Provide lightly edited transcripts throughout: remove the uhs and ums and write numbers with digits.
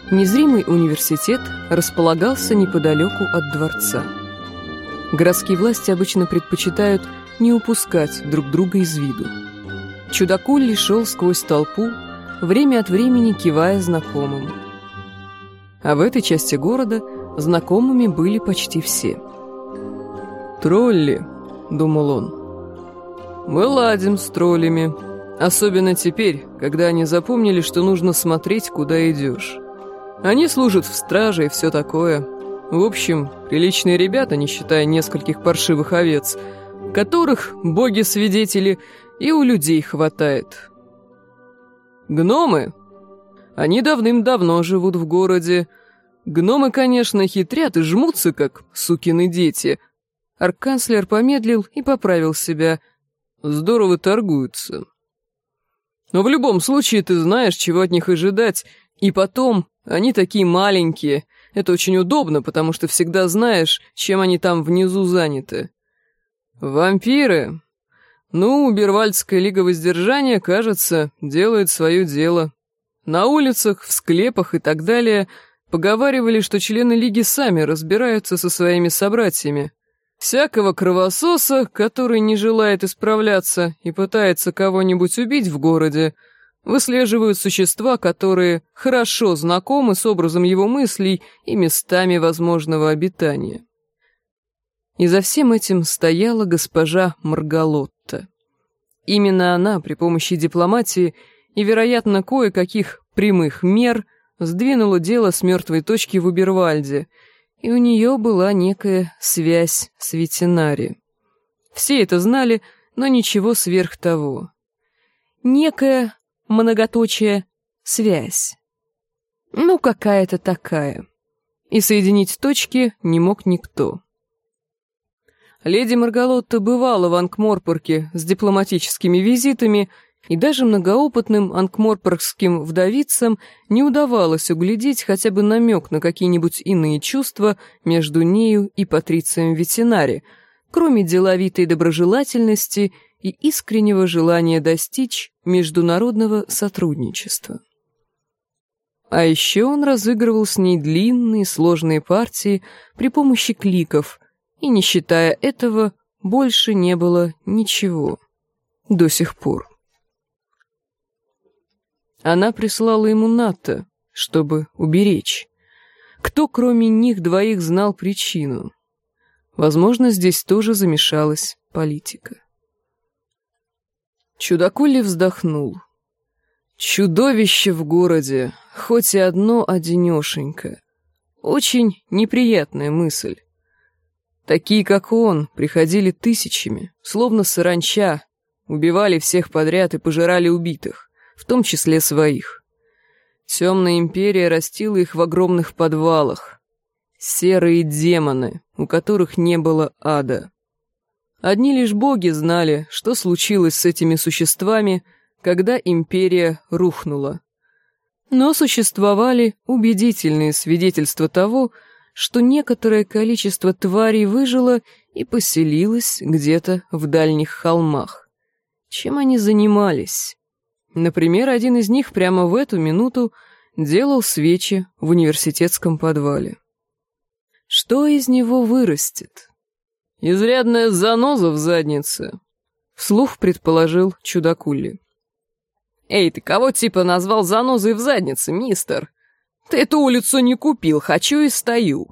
Незримый университет располагался неподалеку от дворца. Городские власти обычно предпочитают не упускать друг друга из виду. Чудакулли шел сквозь толпу, время от времени кивая знакомым. А в этой части города знакомыми были почти все. «Тролли», — думал он. «Мы ладим с троллями, особенно теперь, когда они запомнили, что нужно смотреть, куда идешь. Они служат в страже и все такое. В общем, приличные ребята, не считая нескольких паршивых овец, которых, боги-свидетели, и у людей хватает. Гномы? Они давным-давно живут в городе. Гномы, конечно, хитрят и жмутся, как сукины дети». Арканцлер помедлил и поправил себя. «Здорово торгуются. Но в любом случае ты знаешь, чего от них ожидать. И потом, они такие маленькие. Это очень удобно, потому что всегда знаешь, чем они там внизу заняты. Вампиры? Ну, Бервальдская лига воздержания, кажется, делает свое дело. На улицах, в склепах и так далее поговаривали, что члены лиги сами разбираются со своими собратьями. Всякого кровососа, который не желает исправляться и пытается кого-нибудь убить в городе, выслеживают существа, которые хорошо знакомы с образом его мыслей и местами возможного обитания. И за всем этим стояла госпожа Маргалотта. Именно она при помощи дипломатии и, вероятно, кое-каких прямых мер сдвинула дело с мертвой точки в Убервальде, и у нее была некая связь с ветеринарией. Все это знали, но ничего сверх того. Некая, многоточие, связь. Ну, какая-то такая. И соединить точки не мог никто. Леди Маргалотта бывала в Анкморпорке с дипломатическими визитами, и даже многоопытным анкморпоркским вдовицам не удавалось углядеть хотя бы намек на какие-нибудь иные чувства между нею и Патрицием Ветеринари, кроме деловитой доброжелательности и искреннего желания достичь международного сотрудничества. А еще он разыгрывал с ней длинные сложные партии при помощи кликов, и, не считая этого, больше не было ничего. До сих пор. Она прислала ему Натта, чтобы уберечь. Кто, кроме них двоих, знал причину? Возможно, здесь тоже замешалась политика. Чудакулли вздохнул. Чудовище в городе, хоть и одно одинешенько. Очень неприятная мысль. Такие, как он, приходили тысячами, словно саранча, убивали всех подряд и пожирали убитых, в том числе своих. Темная империя растила их в огромных подвалах. Серые демоны, у которых не было ада. Одни лишь боги знали, что случилось с этими существами, когда империя рухнула. Но существовали убедительные свидетельства того, что некоторое количество тварей выжило и поселилось где-то в дальних холмах. Чем они занимались? Например, один из них прямо в эту минуту делал свечи в университетском подвале. Что из него вырастет? Изрядная заноза в заднице, вслух предположил Чудакулли. «Эй, ты кого типа назвал занозой в заднице, мистер? Ты эту улицу не купил, хочу и стою».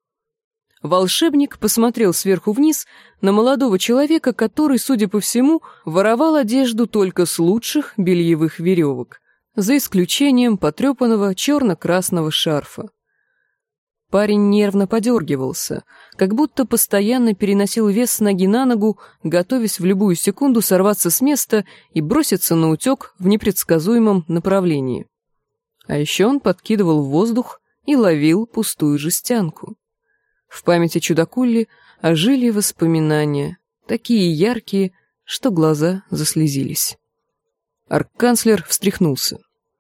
Волшебник посмотрел сверху вниз на молодого человека, который, судя по всему, воровал одежду только с лучших бельевых веревок, за исключением потрепанного черно-красного шарфа. Парень нервно подергивался, как будто постоянно переносил вес с ноги на ногу, готовясь в любую секунду сорваться с места и броситься на утек в непредсказуемом направлении. А еще он подкидывал в воздух и ловил пустую жестянку. В памяти Чудакулли ожили воспоминания, такие яркие, что глаза заслезились. Арканцлер встряхнулся.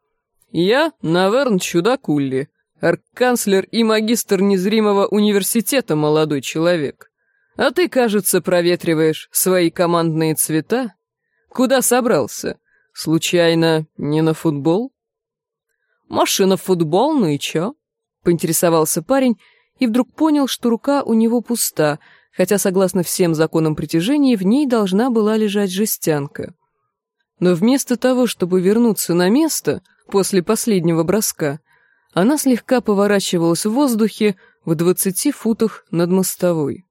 «Я, наверное, Чудакулли, арканцлер и магистр незримого университета, молодой человек. А ты, кажется, проветриваешь свои командные цвета? Куда собрался? Случайно, не на футбол?» «Машина-футбол, ну и чё?» — поинтересовался парень и вдруг понял, что рука у него пуста, хотя, согласно всем законам притяжения, в ней должна была лежать жестянка. Но вместо того, чтобы вернуться на место после последнего броска, она слегка поворачивалась в воздухе в 20 футах над мостовой.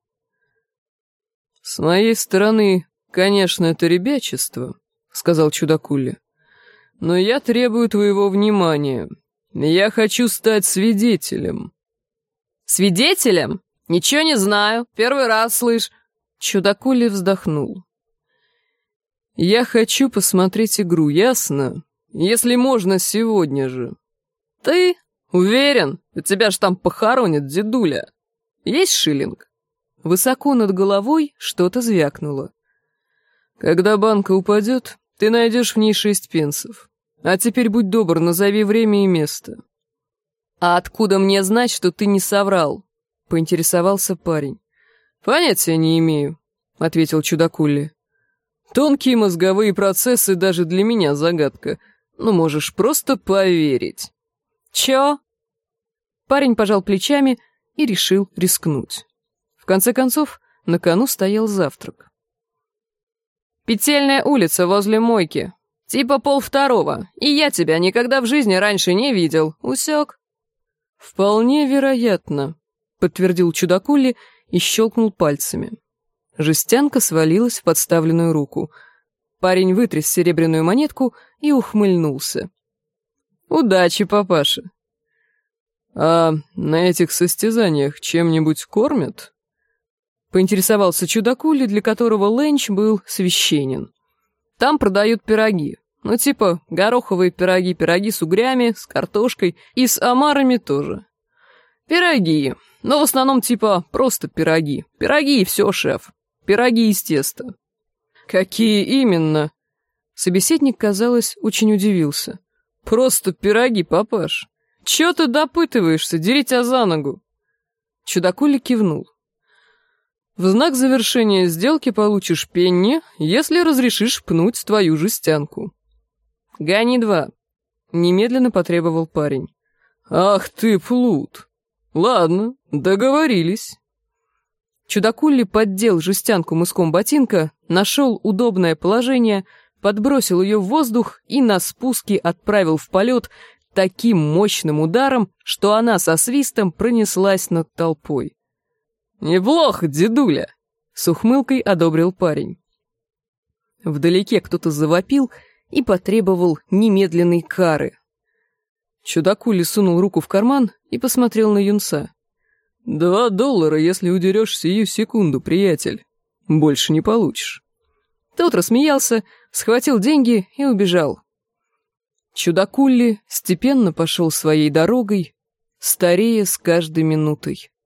«С моей стороны, конечно, это ребячество», — сказал чудакуля. «Но я требую твоего внимания. Я хочу стать свидетелем». «Свидетелем? Ничего не знаю. Первый раз слышь». Чудакуля вздохнул. «Я хочу посмотреть игру, ясно? Если можно, сегодня же». «Ты? Уверен? Тебя ж там похоронят, дедуля. Есть шиллинг?» Высоко над головой что-то звякнуло. «Когда банка упадет, ты найдешь в ней 6 пенсов. А теперь будь добр, назови время и место». «А откуда мне знать, что ты не соврал?» — поинтересовался парень. «Понятия не имею», — ответил чудакуля. «Тонкие мозговые процессы даже для меня загадка. Ну, можешь просто поверить». «Чё?» Парень пожал плечами и решил рискнуть. В конце концов, на кону стоял завтрак. «Петельная улица возле мойки. Типа 1:30, и я тебя никогда в жизни раньше не видел. Усек?» «Вполне вероятно», — подтвердил чудакули и щелкнул пальцами. Жестянка свалилась в подставленную руку. Парень вытряс серебряную монетку и ухмыльнулся. «Удачи, папаша!» «А на этих состязаниях чем-нибудь кормят?» Поинтересовался чудакули, для которого ленч был священен. «Там продают пироги. Ну, типа гороховые пироги, пироги с угрями, с картошкой и с омарами тоже. Пироги, но в основном типа просто пироги. Пироги и все, шеф. Пироги из теста». «Какие именно?» Собеседник, казалось, очень удивился. «Просто пироги, папаш. Чё ты допытываешься? Дери тебя за ногу!» Чудакули кивнул. «В знак завершения сделки получишь пенни, если разрешишь пнуть твою жестянку». «Гони 2», — немедленно потребовал парень. «Ах ты, плут! Ладно, договорились». Чудакули поддел жестянку мыском ботинка, нашел удобное положение, подбросил ее в воздух и на спуске отправил в полет таким мощным ударом, что она со свистом пронеслась над толпой. «Неплохо, дедуля!» — с ухмылкой одобрил парень. Вдалеке кто-то завопил и потребовал немедленной кары. Чудакули сунул руку в карман и посмотрел на юнца. $2, если удерешь сию секунду, приятель. Больше не получишь». Тот рассмеялся, схватил деньги и убежал. Чудакули степенно пошел своей дорогой, старея с каждой минутой.